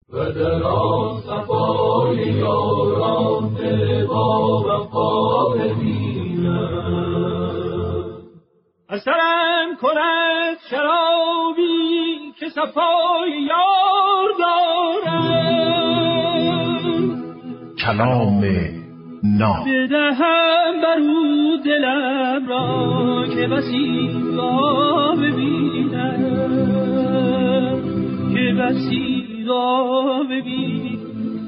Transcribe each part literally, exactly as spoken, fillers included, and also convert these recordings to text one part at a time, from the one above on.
و در آن صفای یاران با وفا ببینم. اثرم کند شرابی که صفای یار دارم، کلام ناب بدهم برو دلم را که بسی را ببینم، که بسی را ببینم.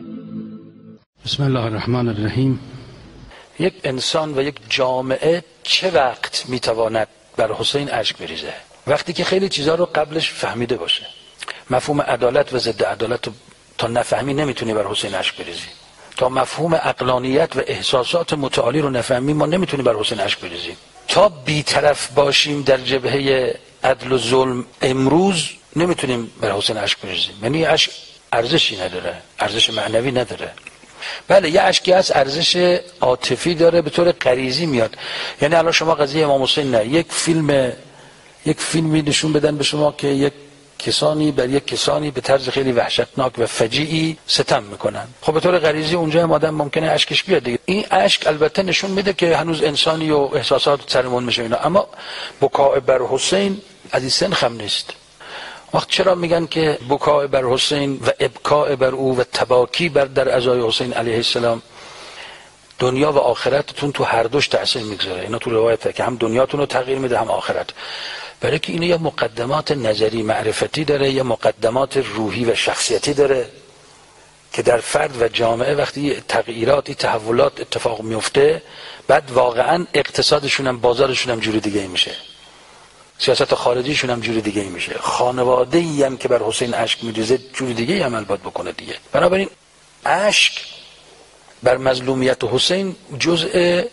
بسم الله الرحمن الرحیم. یک انسان و یک جامعه چه وقت میتواند بر حسین اشک بریزه؟ وقتی که خیلی چیزا رو قبلش فهمیده باشه. مفهوم عدالت و ضد عدالت رو تا نفهمی نمیتونی بر حسین اشک بریزی. تا مفهوم عقلانیت و احساسات متعالی رو نفهمیم ما نمیتونیم بر حسین اشک بریزیم. تا بی‌طرف باشیم در جبهه عدل و ظلم امروز نمیتونیم بر حسین اشک بریزیم. یعنی اشک ارزشی نداره، ارزش معنوی نداره. بله یه اشکی هست ارزش عاطفی داره، به طور غریزی میاد. یعنی الان شما قضیه امام حسین نه، یک فیلم یک فیلمی نشون بدن به شما که یک کسانی بر یک کسانی به طرز خیلی وحشتناک و فجیعی ستم میکنن، خب به طور غریزی اونجا هم آدم ممکنه اشکش بیاد دیگه. این اشک البته نشون میده که هنوز انسانی و احساسات سرمون میشه اینا، اما بکاء بر حسین از این سنخ هم نیست. وقت چرا میگن که بکاء بر حسین و ابکاء بر او و تباکی بر در عزای حسین علیه السلام، دنیا و آخرتتون تو هر دوش تأثیر میگذاره. اینا تو روایته که هم دنیاتون رو تغییر میده هم آخرت. برای که اینه یه مقدمات نظری معرفتی داره، یه مقدمات روحی و شخصیتی داره که در فرد و جامعه وقتی تغییراتی تحولات اتفاق میفته بعد واقعا اقتصادشون هم بازارشون هم جوری دیگه میشه، سیاست خارجیشون هم جوری دیگه میشه، خانواده‌ای هم که بر حسین اشک میریزه جوری دیگه عمل باید بکنه دیگه. بنابراین اشک بر مظلومیت حسین جزء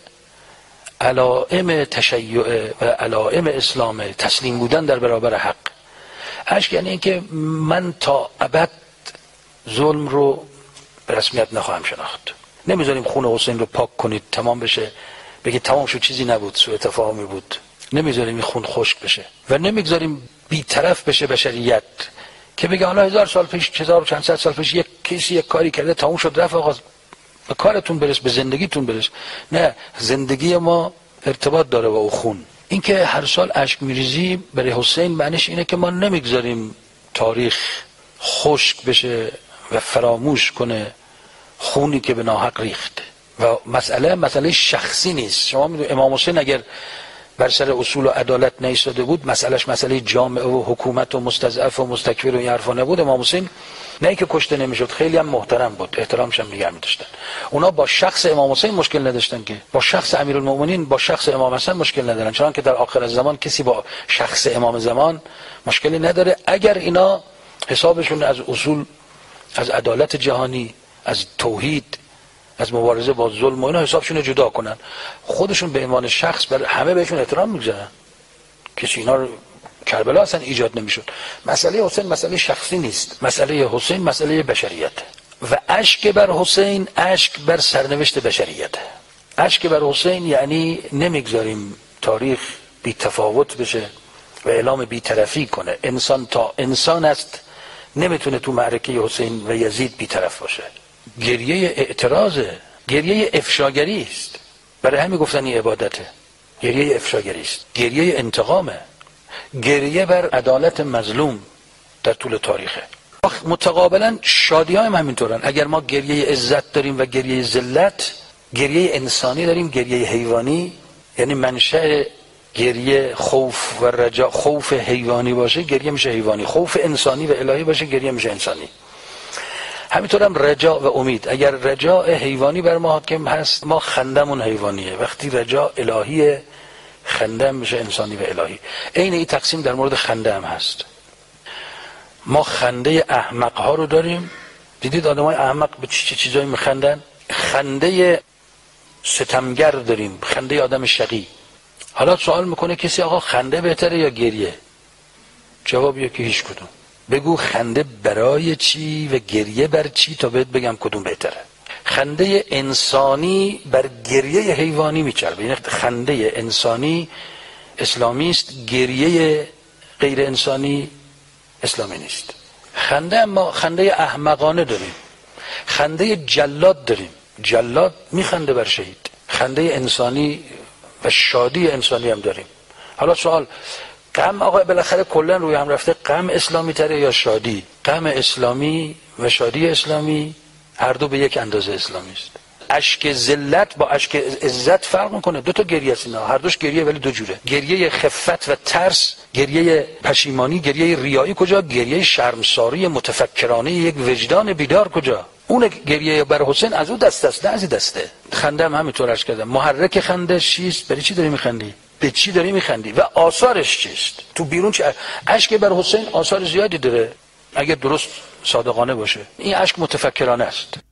علائم تشیع و علائم اسلام، تسلیم بودن در برابر حق. اشک یعنی اینکه من تا ابد ظلم رو به رسمیت نخواهم شناخت. نمیذاریم خون حسین رو پاک کنید تمام بشه، بگید تمام شد چیزی نبود، سوء تفاهمی بود. نمیذاریم این خون خشک بشه و نمیگذاریم بی‌طرف بشه بشریت که بگه حالا هزار سال پیش، هزار و چند صد سال پیش یک کسی یک کاری کرده تمام شد رفت، آقا به کارتون برس، به زندگیتون برس. نه، زندگی ما ارتباط داره با او خون. این که هر سال اشک میریزیم برای حسین معنیش اینه که ما نمیگذاریم تاریخ خشک بشه و فراموش کنه خونی که به ناحق ریخت. و مسئله مسئله شخصی نیست. شما میدونید امام حسین اگر بر سر اصول و عدالت نایستاده بود، مسئلهش مسئله جامعه و حکومت و مستضعف و مستکبر و این حرفا نبود، امام حسین نه که کشته نمیشد، خیلی هم محترم بود، احترامش هم نگه می‌داشتن. اونا با شخص امام حسین مشکل نداشتن که با شخص امیرالمومنین، با شخص امام حسن مشکل ندارن، چون که در آخر زمان کسی با شخص امام زمان مشکلی نداره اگر اینا حسابشون از اصول، از عدالت جهانی، از توحید، از مبارزه با ظلم و اینا حسابشون جدا کنن. خودشون به عنوان شخص بر همه بهشون احترام میگذارن. کسی اینا رو کربلا اصلا ایجاد نمیشد. مسئله حسین مسئله شخصی نیست، مسئله حسین مسئله بشریت. و اشک بر حسین اشک بر سرنوشت بشریت. اشک بر حسین یعنی نمیگذاریم تاریخ بی تفاوت بشه و اعلام بی‌طرفی کنه. انسان تا انسان است، نمیتونه تو معرکه حسین و یزید بی‌طرف باشه. گریه اعتراضه، گریه افشاگری است. برای همین گفتن این عبادته. گریه افشاگری است، گریه انتقامه، گریه بر عدالت مظلوم در طول تاریخه. متقابلا شادی ها هم همینطورن. اگر ما گریه عزت داریم و گریه ذلت، گریه انسانی داریم، گریه حیوانی. یعنی منشأ گریه خوف و رجا، خوف حیوانی باشه گریه میشه حیوانی، خوف انسانی و الهی باشه گریه میشه انسانی. همینطور هم رجا و امید. اگر رجا حیوانی بر ما حاکم هست، ما خندمون حیوانیه. وقتی رجا الهیه، خنده میشه انسانی و الهی. عین این تقسیم در مورد خنده هم هست. ما خنده احمق ها رو داریم. دیدید آدمای احمق به چه چیزایی میخندن؟ خنده ستمگر داریم، خنده آدم شقی. حالا سوال میکنه کسی آقا خنده بهتره یا گریه؟ جوابیه که هیچ کدوم. بگو خنده برای چی و گریه بر چی تا بهت بگم کدوم بهتره. خنده انسانی بر گریه حیوانی میچربه. یعنی خنده انسانی اسلامی است، گریه غیر انسانی اسلامی نیست. خنده ما خنده احمقانه داریم، خنده جلاد داریم، جلاد میخنده بر شهید. خنده انسانی و شادی انسانی هم داریم. حالا سوال، غم آقا بالاخره کلا روی هم رفته، غم اسلامی تره یا شادی؟ غم اسلامی و شادی اسلامی هر دو به یک اندازه اسلامی است. اشک ذلت با اشک عزت فرق میکنه. دو تا گریه است اینا، هر دوش گریه ولی دو جوره. گریه خفت و ترس، گریه پشیمانی، گریه ریایی کجا؟ گریه شرمساری متفکرانه یک وجدان بیدار کجا؟ اون گریه بر حسین از اون دست است، نه از این دسته. خنده هم همینطور عرض کردم. محرک خنده چیست؟ برای چی داری میخندی؟ به چی داری میخندی؟ و آثارش چیست؟ تو بیرون چه؟ اشک بر حسین آثار زیادی داره اگر درست صادقانه باشه. این اشک متفکرانه است.